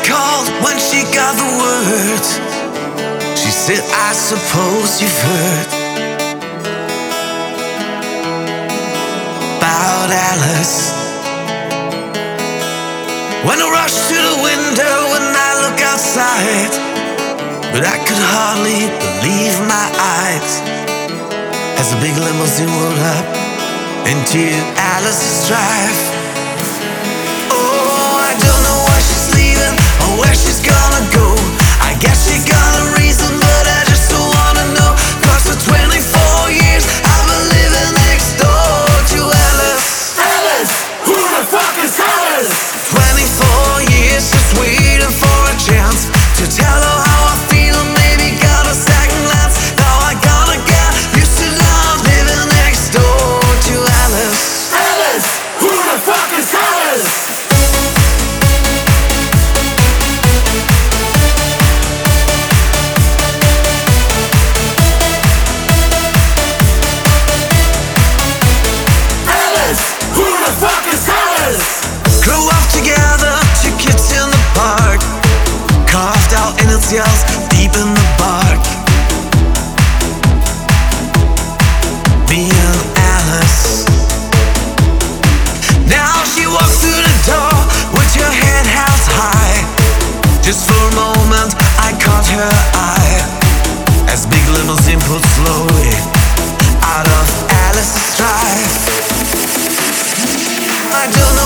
called when she got the words. She said, I suppose you've heard about Alice. When I rush to the window and I look outside, but I could hardly believe my eyes as a big limousine rolled up into Alice's drive. Oh, I don't know why she's leaving or where she's gonna go. I guess she got a reason, but I just don't wanna know. 'Cause for 24 years I've been living next door to Alice. Alice, who the fuck is Alice? 24 years just waiting for a chance to tell her how I feel and maybe got a second glance. Now I gotta get used to love living next door to Alice. Alice, who the fuck is Alice? Alice, who the fuck is Alice? Grew up together, 2 kids in the park, carved out initials deep in the bark. Me and Alice. Now she walks through the door with her head held high. Just for a moment I caught her eye as big limousine pulled slowly out of Alice's drive. I don't